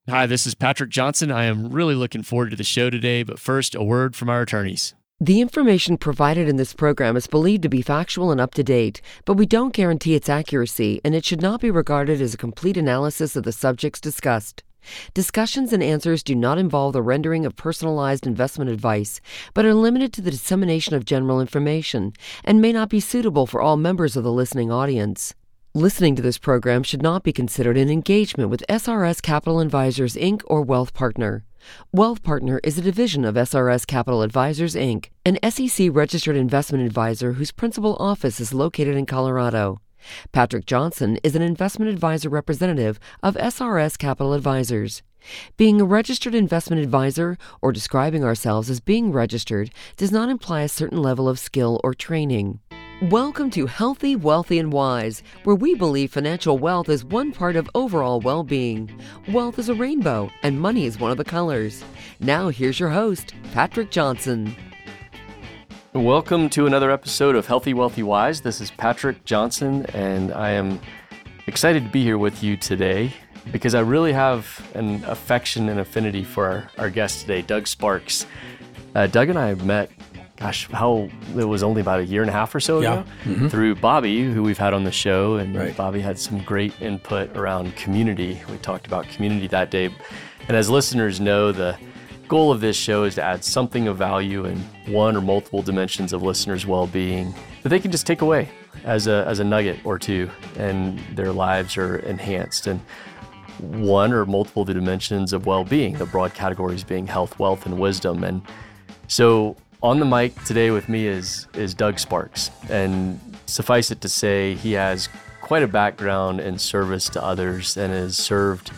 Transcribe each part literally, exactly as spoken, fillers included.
Hi, this is Patrick Johnson. I am really looking forward to the show today, but first, a word from our attorneys. The information provided in this program is believed to be factual and up to date, but we don't guarantee its accuracy, and it should not be regarded as a complete analysis of the subjects discussed. Discussions and answers do not involve the rendering of personalized investment advice, but are limited to the dissemination of general information, and may not be suitable for all members of the listening audience. Listening to this program should not be considered an engagement with S R S Capital Advisors, Incorporated or Wealth Partner. Wealth Partner is a division of S R S Capital Advisors, Incorporated, an S E C-registered investment advisor whose principal office is located in Colorado. Patrick Johnson is an investment advisor representative of S R S Capital Advisors. Being a registered investment advisor or describing ourselves as being registered does not imply a certain level of skill or training. Welcome to Healthy, Wealthy, and Wise, where we believe financial wealth is one part of overall well-being. Wealth is a rainbow, and money is one of the colors. Now here's your host, Patrick Johnson. Welcome to another episode of Healthy, Wealthy, Wise. This is Patrick Johnson, and I am excited to be here with you today because I really have an affection and affinity for our, our guest today, Doug Sparks. Uh, Doug and I met, gosh, how it was only about a year and a half or so yeah. ago, mm-hmm. through Bobby, who we've had on the show, and right. Bobby had some great input around community. We talked about community that day, and as listeners know, the goal of this show is to add something of value in one or multiple dimensions of listeners' well-being that they can just take away as a as a nugget or two, and their lives are enhanced. And one or multiple of the dimensions of well-being, the broad categories being health, wealth, and wisdom. And so on the mic today with me is is Doug Sparks, and suffice it to say, he has quite a background in service to others and has served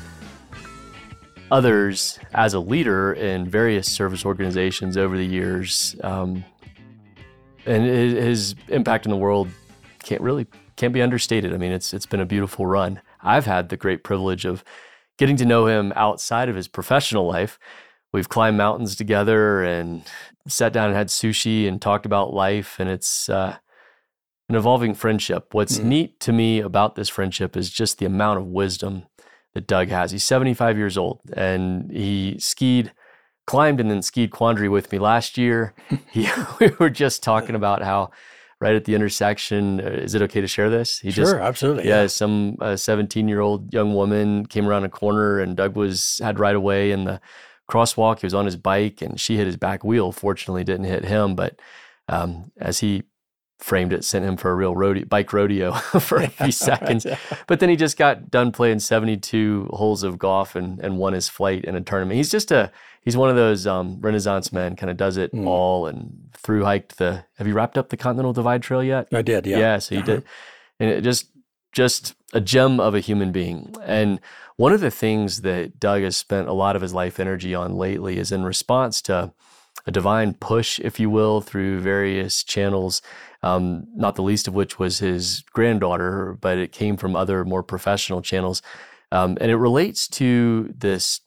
others as a leader in various service organizations over the years, um, and his impact in the world can't really can't be understated. I mean, it's it's been a beautiful run. I've had the great privilege of getting to know him outside of his professional life. We've climbed mountains together and sat down and had sushi and talked about life, and it's uh, an evolving friendship. What's mm. neat to me about this friendship is just the amount of wisdom that Doug has. He's seventy-five years old, and he skied, climbed, and then skied Quandary with me last year. he, we were just talking about how right at the intersection, uh, is it okay to share this? He sure, just, absolutely. Yeah, yeah. some uh, seventeen-year-old young woman came around a corner, and Doug was had right away in the crosswalk. He was on his bike, and she hit his back wheel. Fortunately, didn't hit him, but um, as he framed it, sent him for a real rodeo, bike rodeo for a few seconds. But then he just got done playing seventy-two holes of golf and, and won his flight in a tournament. He's just a, he's one of those um, Renaissance men, kind of does it mm. all, and through hiked the, have you wrapped up the Continental Divide Trail yet? I did, yeah. Yeah, so you uh-huh. did. And it just, just a gem of a human being. And one of the things that Doug has spent a lot of his life energy on lately is in response to a divine push, if you will, through various channels, um, not the least of which was his granddaughter, but it came from other more professional channels. Um, and it relates to this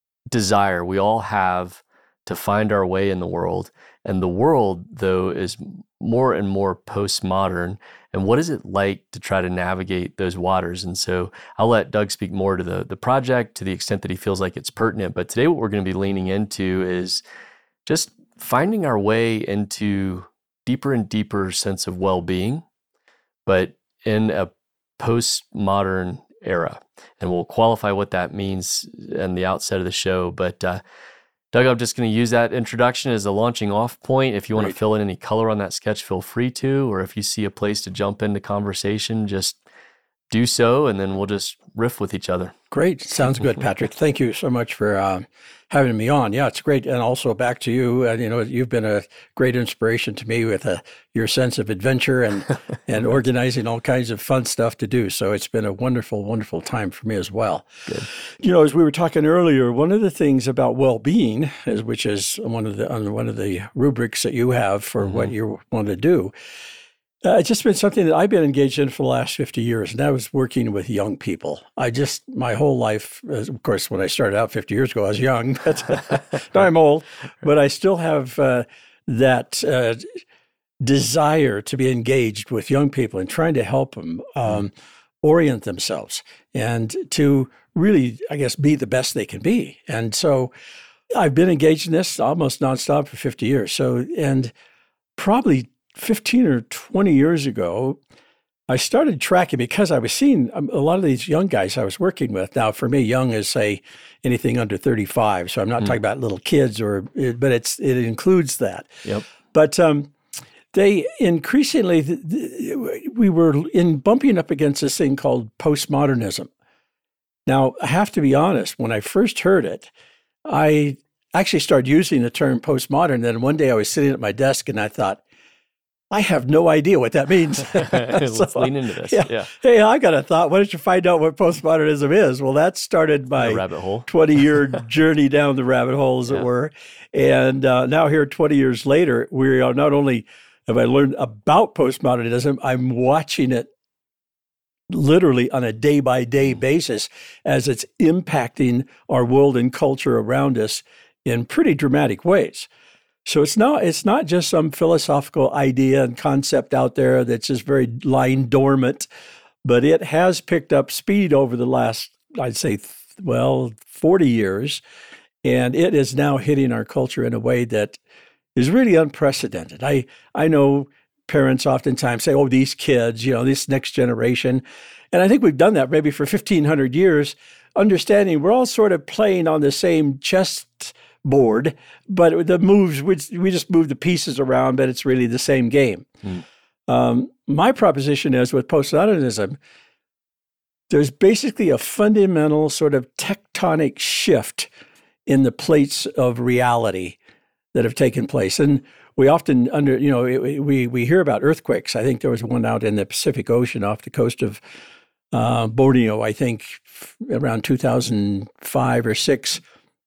desire we all have to find our way in the world. And the world, though, is more and more postmodern. And what is it like to try to navigate those waters? And so I'll let Doug speak more to the, the project to the extent that he feels like it's pertinent. But today what we're going to be leaning into is just finding our way into deeper and deeper sense of well-being, but in a postmodern era. And we'll qualify what that means in the outset of the show. But uh, Doug, I'm just going to use that introduction as a launching off point. If you want Great. to fill in any color on that sketch, feel free to, or if you see a place to jump into conversation, just do so, and then we'll just riff with each other. Great. Sounds good, Patrick. Thank you so much for uh, having me on. Yeah, it's great. And also back to you. Uh, you know, you've been a great inspiration to me with uh, your sense of adventure and, and organizing all kinds of fun stuff to do. So it's been a wonderful, wonderful time for me as well. Good. You know, as we were talking earlier, one of the things about well-being, is, which is one of the on one of the rubrics that you have for mm-hmm. what you want to do, Uh, it's just been something that I've been engaged in for the last fifty years, and that was working with young people. I just, my whole life, of course, when I started out fifty years ago, I was young, but now I'm old, but I still have uh, that uh, desire to be engaged with young people and trying to help them. Um, orient themselves and to really, I guess, be the best they can be. And so I've been engaged in this almost nonstop for fifty years. So, and probably fifteen or twenty years ago, I started tracking because I was seeing a lot of these young guys I was working with. Now, for me, young is, say, anything under thirty-five. So I'm not mm. talking about little kids, or, but it's it includes that. Yep. But um, they increasingly, we were in bumping up against this thing called postmodernism. Now, I have to be honest, when I first heard it, I actually started using the term postmodern. Then one day I was sitting at my desk and I thought, I have no idea what that means. Let's so, lean into this. Yeah. yeah. Hey, I got a thought. Why don't you find out what postmodernism is? Well, that started my rabbit hole. twenty-year journey down the rabbit hole, as yeah. it were. And uh, now here, twenty years later, we are not only have I learned about postmodernism, I'm watching it literally on a day-by-day mm. basis as it's impacting our world and culture around us in pretty dramatic ways. So it's not it's not just some philosophical idea and concept out there that's just very lying dormant, but it has picked up speed over the last, I'd say, well, forty years, and it is now hitting our culture in a way that is really unprecedented. I I know parents oftentimes say, oh, these kids, you know, this next generation, and I think we've done that maybe for fifteen hundred years, understanding we're all sort of playing on the same chess board, but the moves, we, we just move the pieces around, but it's really the same game. Mm. Um, my proposition is with postmodernism, there's basically a fundamental sort of tectonic shift in the plates of reality that have taken place. And we often under, you know, we we hear about earthquakes. I think there was one out in the Pacific Ocean off the coast of uh, Borneo, I think around two thousand five or six.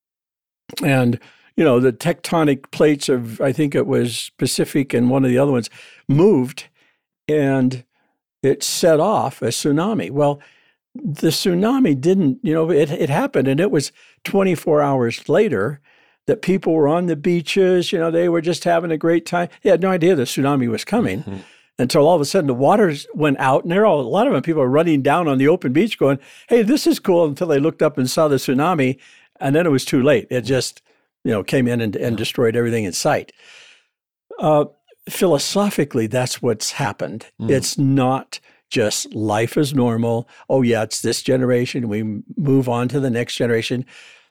And, you know, the tectonic plates of, I think it was Pacific and one of the other ones, moved and it set off a tsunami. Well, the tsunami didn't, you know, it, it happened and it was twenty-four hours later that people were on the beaches, you know, they were just having a great time. They had no idea the tsunami was coming mm-hmm. until all of a sudden the waters went out and they're all, a lot of them, people are running down on the open beach going, hey, this is cool, until they looked up and saw the tsunami. And then it was too late. It just, you know, came in and, and destroyed everything in sight. Uh, philosophically, that's what's happened. Mm. It's not just life as normal. Oh, yeah, it's this generation. We move on to the next generation.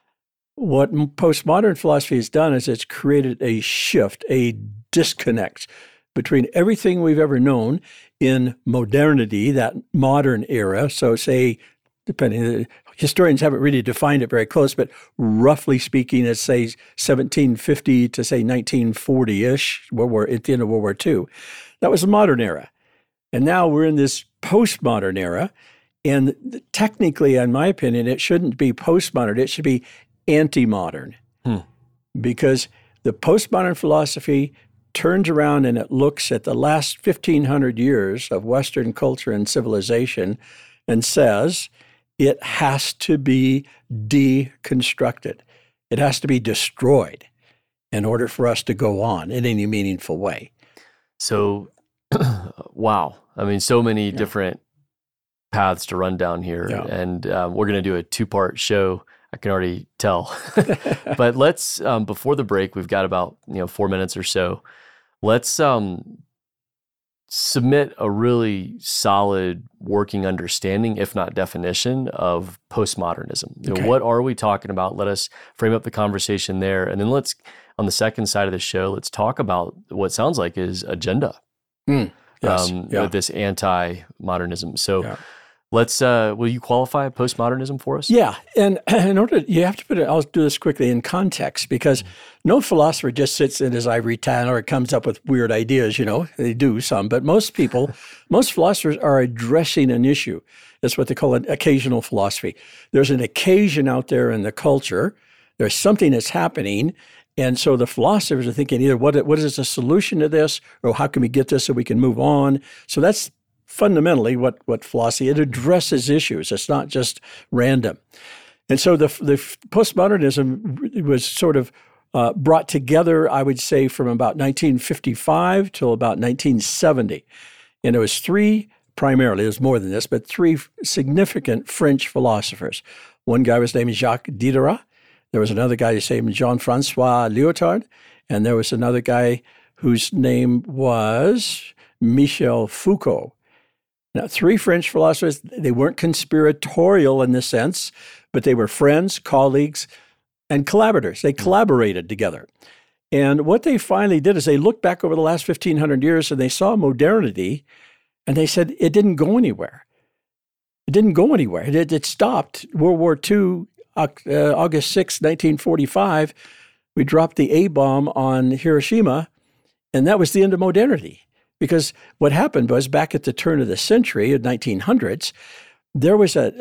What postmodern philosophy has done is it's created a shift, a disconnect between everything we've ever known in modernity, that modern era. So say, depending, historians haven't really defined it very close, but roughly speaking, it's say seventeen fifty to say nineteen forty-ish, World War, at the end of World War Two. That was the modern era. And now we're in this postmodern era. And technically, in my opinion, it shouldn't be postmodern. It should be anti-modern. Hmm. Because the postmodern philosophy turns around and it looks at the last fifteen hundred years of Western culture and civilization and says, it has to be deconstructed. It has to be destroyed in order for us to go on in any meaningful way. So, wow. I mean, so many yeah. different paths to run down here. Yeah. And um, we're going to do a two-part show. I can already tell. But let's, um, before the break, we've got about, you know, four minutes or so. Let's um, submit a really solid working understanding, if not definition, of postmodernism. You know, okay. What are we talking about? Let us frame up the conversation there. And then let's, on the second side of the show, let's talk about what sounds like is agenda. Mm, yes. um, yeah. with this anti-modernism. So yeah. let's, uh, will you qualify postmodernism for us? Yeah. And in order, you have to put it, I'll do this quickly in context, because no philosopher just sits in his ivory tower or comes up with weird ideas, you know, they do some, but most people, most philosophers are addressing an issue. That's what they call an occasional philosophy. There's an occasion out there in the culture. There's something that's happening. And so the philosophers are thinking either what, what is the solution to this, or how can we get this so we can move on? So that's fundamentally what, what philosophy, it addresses issues. It's not just random. And so the, the postmodernism was sort of uh, brought together, I would say, from about nineteen fifty-five till about nineteen seventy. And it was three primarily, there's more than this, but three significant French philosophers. One guy was named Jacques Diderot. There was another guy named Jean-Francois Lyotard. And there was another guy whose name was Michel Foucault. Now, three French philosophers, they weren't conspiratorial in this sense, but they were friends, colleagues, and collaborators. They collaborated together. And what they finally did is they looked back over the last fifteen hundred years and they saw modernity, and they said it didn't go anywhere. It didn't go anywhere. It, it stopped. World War Two, uh, August sixth, nineteen forty-five, we dropped the A-bomb on Hiroshima, and that was the end of modernity. Because what happened was back at the turn of the century, of nineteen hundreds, there was a,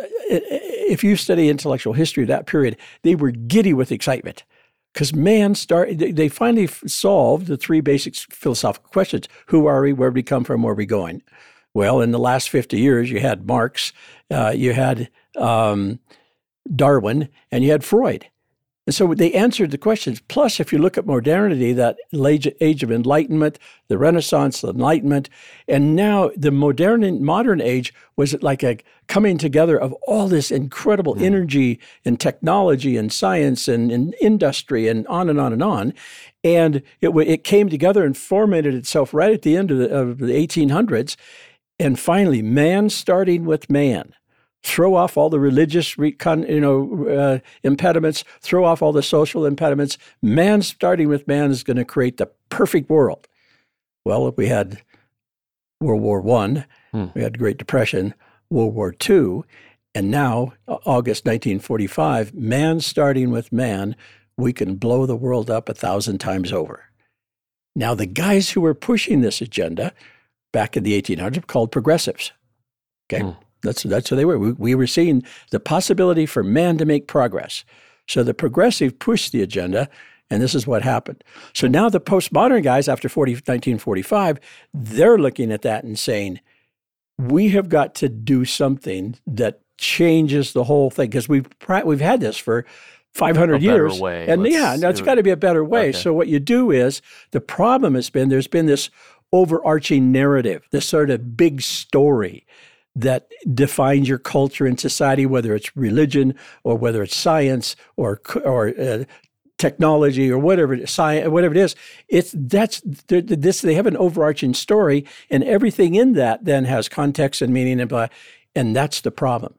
if you study intellectual history of that period, they were giddy with excitement. Because man started, they finally solved the three basic philosophical questions. Who are we? Where did we come from? Where are we going? Well, in the last fifty years, you had Marx, uh, you had um, Darwin, and you had Freud. And so they answered the questions. Plus, if you look at modernity, that age of enlightenment, the Renaissance, the Enlightenment, and now the modern modern age was like a coming together of all this incredible mm. energy and technology and science and, and industry and on and on and on. And it it came together and formatted itself right at the end of the, of the eighteen hundreds. And finally, man starting with man. Throw off all the religious, you know, uh, impediments. Throw off all the social impediments. Man, starting with man, is going to create the perfect world. Well, we had World War One, hmm. we had Great Depression, World War Two, and now August nineteen forty-five. Man, starting with man, we can blow the world up a thousand times over. Now, the guys who were pushing this agenda back in the eighteen hundreds were called progressives. Okay. Hmm. That's that's who they were. We, we were seeing the possibility for man to make progress. So the progressive pushed the agenda, and this is what happened. So now the postmodern guys, after nineteen forty-five, they're looking at that and saying, we have got to do something that changes the whole thing, because we've we've had this for five hundred a years. Better way. And Let's yeah, now it's got to be a better way. Okay. So what you do is, the problem has been, there's been this overarching narrative, this sort of big story that defines your culture and society, whether it's religion or whether it's science or or uh, technology or whatever it is, science, whatever it is. It's that's this. They have an overarching story, and everything in that then has context and meaning, and blah, and that's the problem.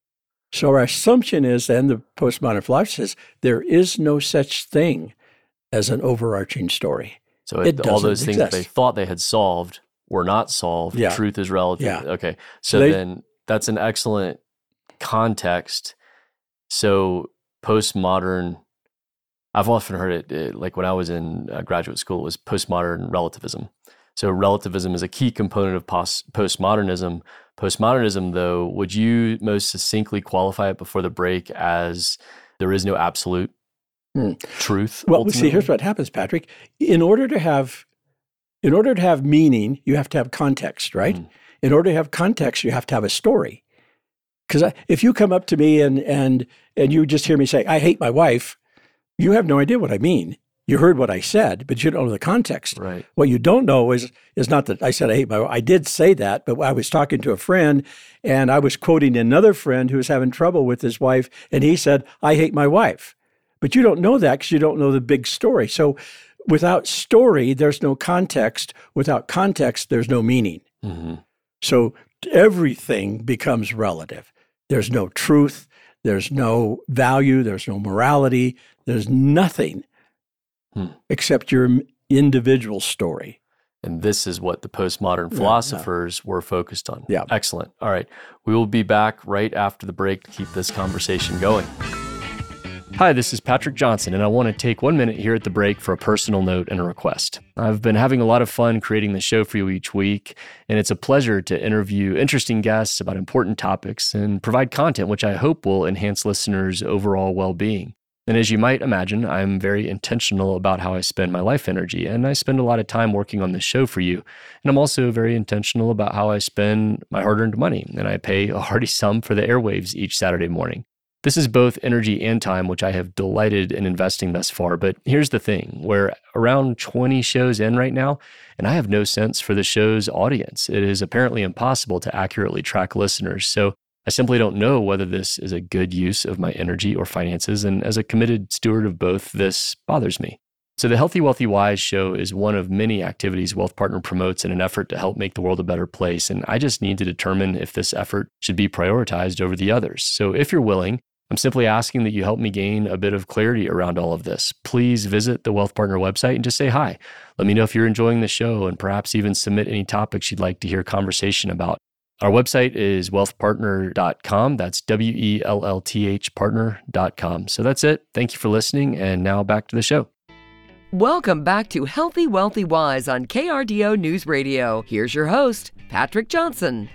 So our assumption is then, the postmodern philosophy says, there is no such thing as an overarching story. So it, all those things exist. That they thought they had solved were not solved. Yeah. Truth is relative. Yeah. Okay. So they, then that's an excellent context. So postmodern, I've often heard it, it like when I was in uh, graduate school, it was postmodern relativism. So relativism is a key component of post- postmodernism. Postmodernism, though, would you most succinctly qualify it before the break as there is no absolute hmm. truth? Well, ultimately? see, here's what happens, Patrick. In order to have In order to have meaning, you have to have context, right? Mm. In order to have context, you have to have a story. Because if you come up to me and and and you just hear me say, I hate my wife, you have no idea what I mean. You heard what I said, but you don't know the context. Right. What you don't know is is not that I said I hate my wife. I did say that, but I was talking to a friend, and I was quoting another friend who was having trouble with his wife, and he said, I hate my wife. But you don't know that because you don't know the big story. So without story, there's no context. Without context, there's no meaning. Mm-hmm. So everything becomes relative. There's no truth. There's no value. There's no morality. There's nothing hmm. except your individual story. And this is what the postmodern philosophers yeah, yeah. were focused on. Yeah. Excellent. All right. We will be back right after the break to keep this conversation going. Hi, this is Patrick Johnson, and I want to take one minute here at the break for a personal note and a request. I've been having a lot of fun creating the show for you each week, and it's a pleasure to interview interesting guests about important topics and provide content which I hope will enhance listeners' overall well-being. And as you might imagine, I'm very intentional about how I spend my life energy, and I spend a lot of time working on this show for you. And I'm also very intentional about how I spend my hard-earned money, and I pay a hearty sum for the airwaves each Saturday morning. This is both energy and time, which I have delighted in investing thus far. But here's the thing. We're around twenty shows in right now, and I have no sense for the show's audience. It is apparently impossible to accurately track listeners. So I simply don't know whether this is a good use of my energy or finances. And as a committed steward of both, this bothers me. So the Healthy, Wealthy, Wise show is one of many activities Wealth Partner promotes in an effort to help make the world a better place. And I just need to determine if this effort should be prioritized over the others. So if you're willing, I'm simply asking that you help me gain a bit of clarity around all of this. Please visit the Wealth Partner website and just say hi. Let me know if you're enjoying the show and perhaps even submit any topics you'd like to hear conversation about. Our website is wealth partner dot com. That's W E L L T H partner dot com. So that's it. Thank you for listening. And now back to the show. Welcome back to Healthy, Wealthy, Wise on K R D O News Radio. Here's your host, Patrick Johnson.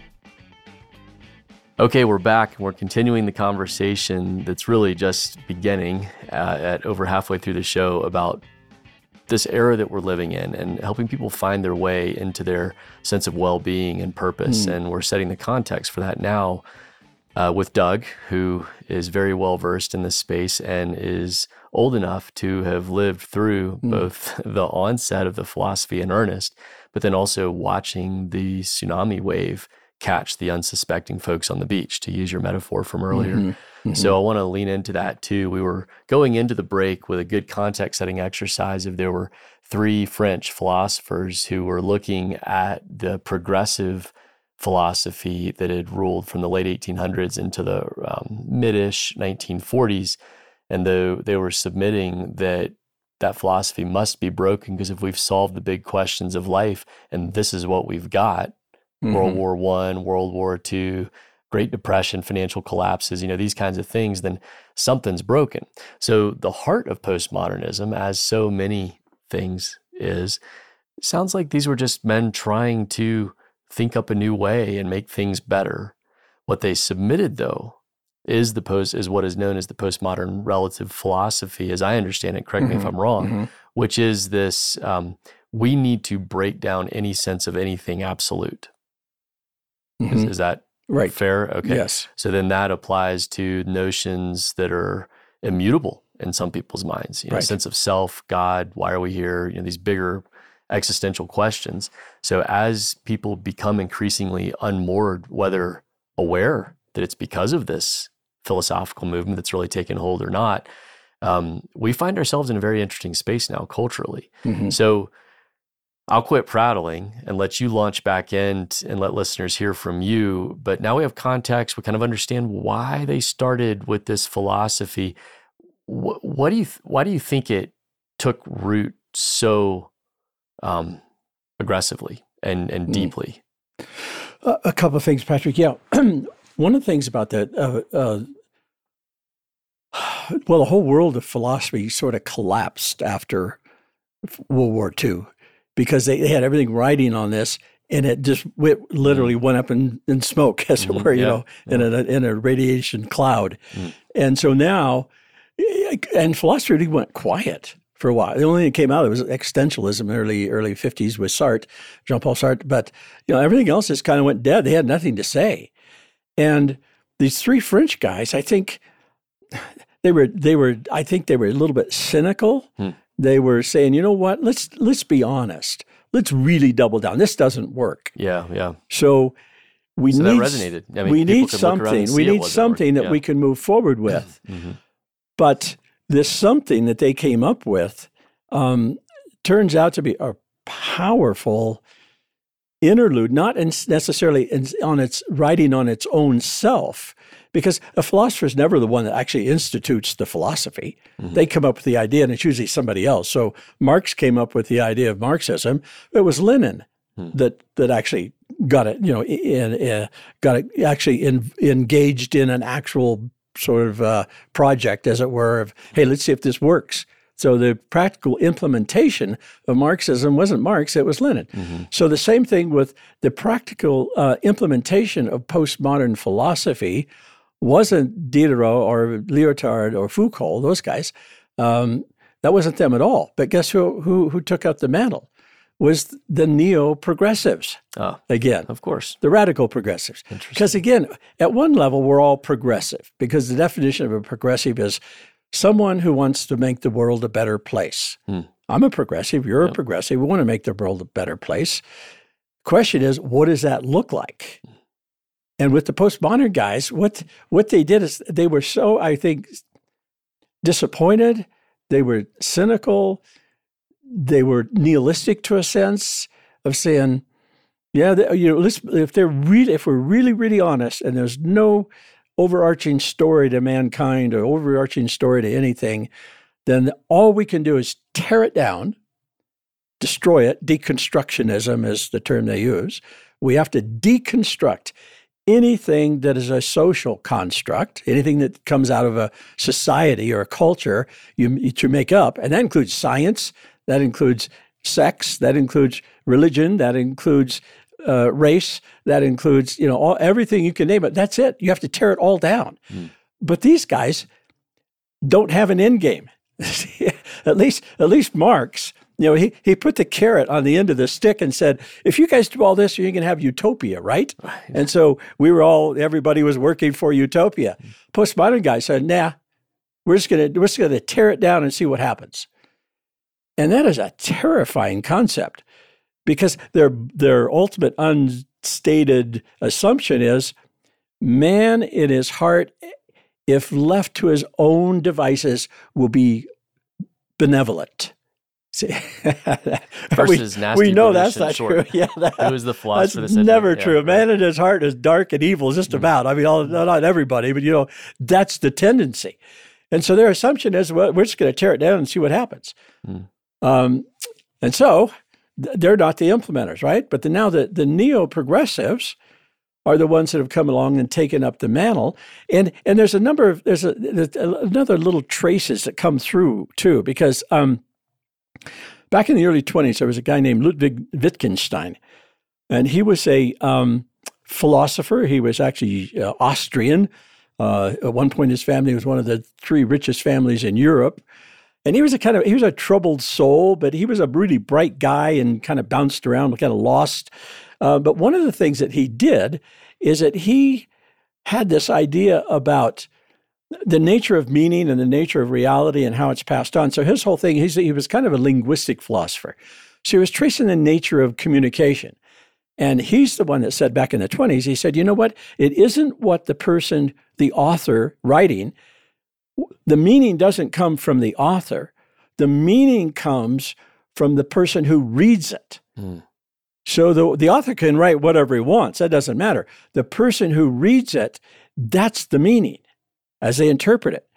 Okay, we're back and we're continuing the conversation that's really just beginning uh, at over halfway through the show about this era that we're living in and helping people find their way into their sense of well-being and purpose. Mm. And we're setting the context for that now uh, with Doug, who is very well-versed in this space and is old enough to have lived through mm. both the onset of the philosophy in earnest, but then also watching the tsunami wave catch the unsuspecting folks on the beach, to use your metaphor from earlier. Mm-hmm. Mm-hmm. So I want to lean into that too. We were going into the break with a good context setting exercise of there were three French philosophers who were looking at the progressive philosophy that had ruled from the late eighteen hundreds into the um, mid-ish nineteen forties. And though they were submitting that that philosophy must be broken because if we've solved the big questions of life and this is what we've got, Mm-hmm. World War One, World War Two, Great Depression, financial collapses, you know, these kinds of things, then something's broken. So the heart of postmodernism, as so many things is, sounds like these were just men trying to think up a new way and make things better. What they submitted, though, is the post is what is known as the postmodern relative philosophy, as I understand it. Correct mm-hmm. me if I'm wrong, mm-hmm. which is this: um, we need to break down any sense of anything absolute. Mm-hmm. Is, is that right? Fair? Okay. Yes. So then that applies to notions that are immutable in some people's minds. You know, right. sense of self, God, why are we here? You know, these bigger existential questions. So as people become increasingly unmoored, whether aware that it's because of this philosophical movement that's really taken hold or not, um, we find ourselves in a very interesting space now culturally. Mm-hmm. So I'll quit prattling and let you launch back in t- and let listeners hear from you. But now we have context. We kind of understand why they started with this philosophy. What, what do you? Th- why do you think it took root so um, aggressively and and deeply? Uh, a couple of things, Patrick. Yeah, one of the things about that. Uh, uh, well, the whole world of philosophy sort of collapsed after World War Two. Because they, they had everything riding on this, and it just went, literally went up in, in smoke, as mm-hmm. it were, you yeah. know, yeah. in a in a radiation cloud. Mm. And so now, and philosophy really went quiet for a while. The only thing that came out of it was existentialism in the early early fifties with Sartre, Jean-Paul Sartre. But you know, everything else just kind of went dead. They had nothing to say. And these three French guys, I think they were they were I think they were a little bit cynical. Mm. They were saying, you know what, let's let's be honest. Let's really double down. This doesn't work. Yeah, yeah. So we so need that resonated. I mean, we need something. We need something that yeah. we can move forward with. Mm-hmm. But this something that they came up with um, turns out to be a powerful interlude, not in necessarily in, on its writing on its own self, because a philosopher is never the one that actually institutes the philosophy. Mm-hmm. They come up with the idea, and it's usually somebody else. So Marx came up with the idea of Marxism. It was Lenin mm-hmm. that that actually got it, you know, in, in, got it actually in, engaged in an actual sort of uh, project, as it were, of, hey, let's see if this works. So the practical implementation of Marxism wasn't Marx, it was Lenin. Mm-hmm. So the same thing with the practical uh, implementation of postmodern philosophy wasn't Diderot or Lyotard or Foucault, those guys. Um, that wasn't them at all. But guess who who, who took up the mantle? was the neo-progressives. Oh, again, of course. The radical progressives. Because again, at one level, we're all progressive because the definition of a progressive is someone who wants to make the world a better place. Hmm. I'm a progressive. You're yep. a progressive. We want to make the world a better place. Question is, what does that look like? And with the postmodern guys, what what they did is they were so, I think, disappointed. They were cynical. They were nihilistic to a sense of saying, yeah, they, you know, let's, if they're really, if we're really, really honest, and there's no overarching story to mankind or overarching story to anything, then all we can do is tear it down, destroy it. Deconstructionism is the term they use. We have to deconstruct anything that is a social construct, anything that comes out of a society or a culture, you, you make up, and that includes science, that includes sex, that includes religion, that includes uh, race, that includes, you know, all, everything you can name it. That's it. You have to tear it all down. Mm. But these guys don't have an end game. at least, at least Marx, you know, he he put the carrot on the end of the stick and said, if you guys do all this, you're going to have utopia, right? right? And so we were all, everybody was working for utopia. Mm. Postmodern guys said, nah, we're just going to we're just going to tear it down and see what happens. And that is a terrifying concept because their their ultimate unstated assumption is man in his heart, if left to his own devices, will be benevolent. See, versus we, nasty. We know that's not short. true. Yeah, that, it was the philosopher that's that said never that. true. Yeah, man right. in his heart is dark and evil, just mm. about. I mean, all, not everybody, but you know, that's the tendency. And so their assumption is, well, we're just going to tear it down and see what happens. Mm. Um, and so th- they're not the implementers, right? But the, now the, the neo-progressives are the ones that have come along and taken up the mantle. And and there's a number of, there's, a, there's another little traces that come through too, because um, back in the early twenties, there was a guy named Ludwig Wittgenstein, and he was a um, philosopher. He was actually uh, Austrian. Uh, at one point, his family was one of the three richest families in Europe. And he was a kind of, he was a troubled soul, but he was a really bright guy and kind of bounced around, kind of lost. Uh, but one of the things that he did is that he had this idea about the nature of meaning and the nature of reality and how it's passed on. So his whole thing, he's, he was kind of a linguistic philosopher. So he was tracing the nature of communication. And he's the one that said back in the twenties, he said, you know what? It isn't what the person, the author writing, the meaning doesn't come from the author. The meaning comes from the person who reads it. Mm. So the, the author can write whatever he wants. That doesn't matter. The person who reads it, that's the meaning as they interpret it.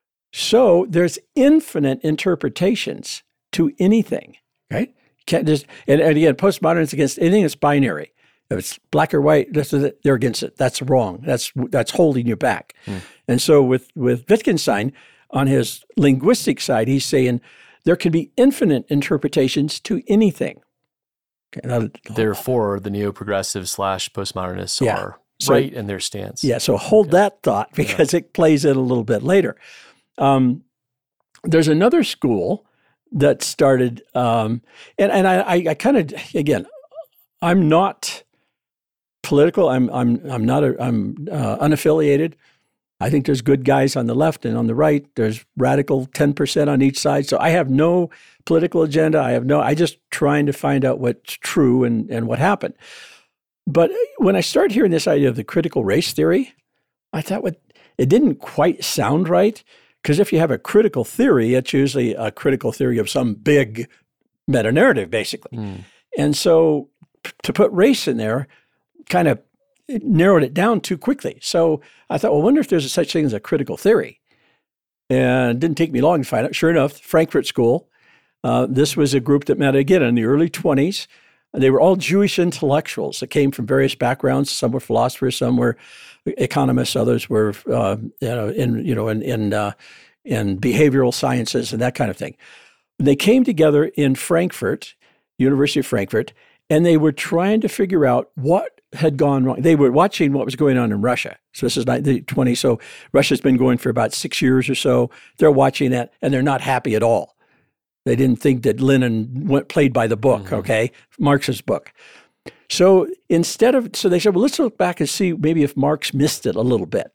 So there's infinite interpretations to anything, right? Can't just, and, and again, postmodern is against anything that's binary. If it's black or white, that's, they're against it. That's wrong. That's that's holding you back. Mm. And so with, with Wittgenstein, on his linguistic side, he's saying there can be infinite interpretations to anything. Okay, now, Therefore, the neo-progressive slash postmodernists yeah. are so, right in their stance. Yeah, so hold yeah. that thought because yeah. it plays in a little bit later. Um, there's another school that started, um, and, and I, I, I kind of, again, I'm not political. I'm I'm I'm not a, I'm uh, unaffiliated. I think there's good guys on the left and on the right. There's radical ten percent on each side. So I have no political agenda. I have no, I just trying to find out what's true and, and what happened. But when I started hearing this idea of the critical race theory, I thought what it didn't quite sound right. Because if you have a critical theory, it's usually a critical theory of some big meta-narrative, basically. Mm. And so p- to put race in there kind of narrowed it down too quickly. So I thought, well, I wonder if there's a such thing as a critical theory. And it didn't take me long to find out. Sure enough, Frankfurt School, uh, this was a group that met again in the early twenties. They were all Jewish intellectuals that came from various backgrounds. Some were philosophers, some were economists, others were uh, you know in you know in in, uh, in behavioral sciences and that kind of thing. They came together in Frankfurt, University of Frankfurt, and they were trying to figure out what had gone wrong. They were watching what was going on in Russia. So this is nineteen twenty. So Russia's been going for about six years or so. They're watching that, and they're not happy at all. They didn't think that Lenin went, played by the book, mm-hmm. okay, Marx's book. So instead of, so they said, well, let's look back and see maybe if Marx missed it a little bit.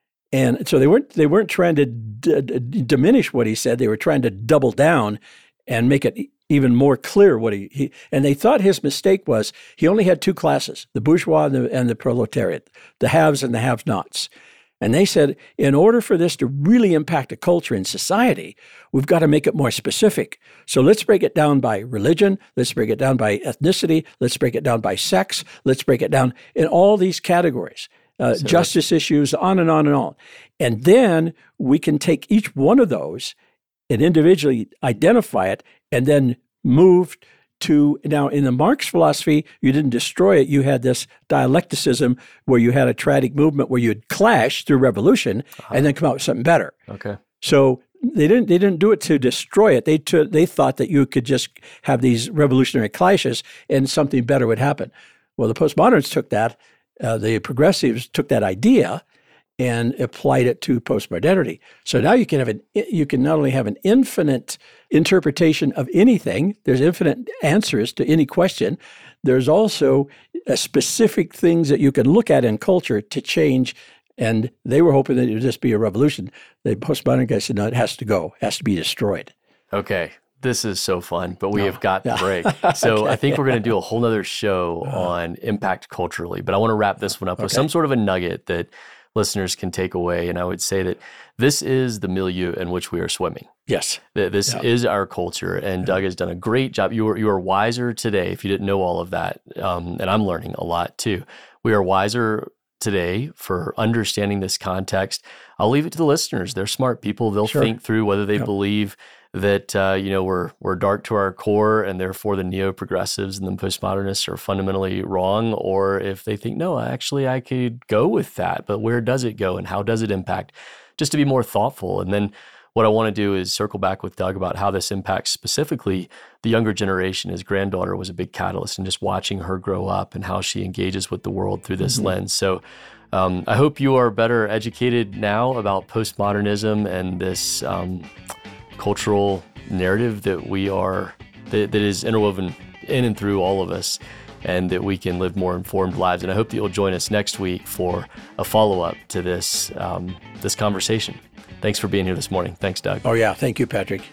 And so they weren't they weren't trying to d- d- diminish what he said. They were trying to double down and make it even more clear what he, he and they thought his mistake was he only had two classes, the bourgeois and the, and the proletariat, the haves and the have-nots. And they said, in order for this to really impact a culture and society, we've got to make it more specific. So let's break it down by religion. Let's break it down by ethnicity. Let's break it down by sex. Let's break it down in all these categories, uh, so justice issues, on and on and on. And then we can take each one of those and individually identify it and then move to, now in the Marx philosophy, you didn't destroy it. You had this dialecticism where you had a triadic movement where you'd clash through revolution uh-huh. and then come out with something better. Okay. So they didn't they didn't do it to destroy it. They to, they thought that you could just have these revolutionary clashes and something better would happen. Well, the postmoderns took that, uh, the progressives took that idea and applied it to postmodernity. So now you can have an you can not only have an infinite interpretation of anything, there's infinite answers to any question. There's also uh, specific things that you can look at in culture to change. And they were hoping that it would just be a revolution. The postmodern guys said, no, it has to go, it has to be destroyed. Okay. This is so fun, but we no. have got to yeah. break. So okay. I think we're going to do a whole nother show uh, on impact culturally, but I want to wrap this one up okay. with some sort of a nugget that listeners can take away. And I would say that this is the milieu in which we are swimming. Yes. This yeah. is our culture. And yeah. Doug has done a great job. You are, you are wiser today if you didn't know all of that. Um, and I'm learning a lot too. We are wiser today for understanding this context. I'll leave it to the listeners. They're smart people. They'll sure. think through whether they yeah. believe that uh, you know we're we're dark to our core, and therefore the neo-progressives and the postmodernists are fundamentally wrong, or if they think no, actually I could go with that, but where does it go and how does it impact? Just to be more thoughtful. And then what I want to do is circle back with Doug about how this impacts specifically the younger generation. His granddaughter was a big catalyst, and just watching her grow up and how she engages with the world through this mm-hmm. lens. So um, I hope you are better educated now about postmodernism and this um, cultural narrative that we are, that, that is interwoven in and through all of us, and that we can live more informed lives. And I hope that you'll join us next week for a follow-up to this um, this conversation. Thanks for being here this morning. Thanks, Doug. Oh, yeah. Thank you, Patrick.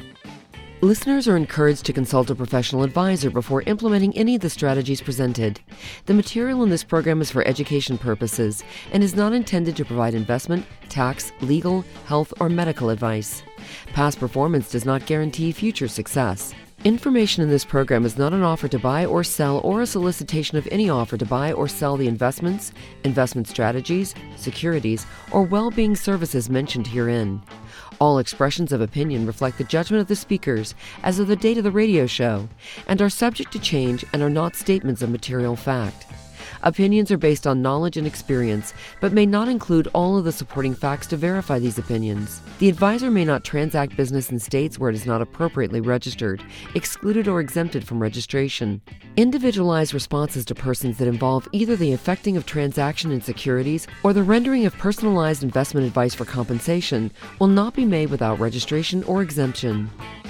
Listeners are encouraged to consult a professional advisor before implementing any of the strategies presented. The material in this program is for education purposes and is not intended to provide investment, tax, legal, health, or medical advice. Past performance does not guarantee future success. Information in this program is not an offer to buy or sell or a solicitation of any offer to buy or sell the investments, investment strategies, securities, or well-being services mentioned herein. All expressions of opinion reflect the judgment of the speakers as of the date of the radio show and are subject to change and are not statements of material fact. Opinions are based on knowledge and experience, but may not include all of the supporting facts to verify these opinions. The advisor may not transact business in states where it is not appropriately registered, excluded, or exempted from registration. Individualized responses to persons that involve either the effecting of transaction in securities or the rendering of personalized investment advice for compensation will not be made without registration or exemption.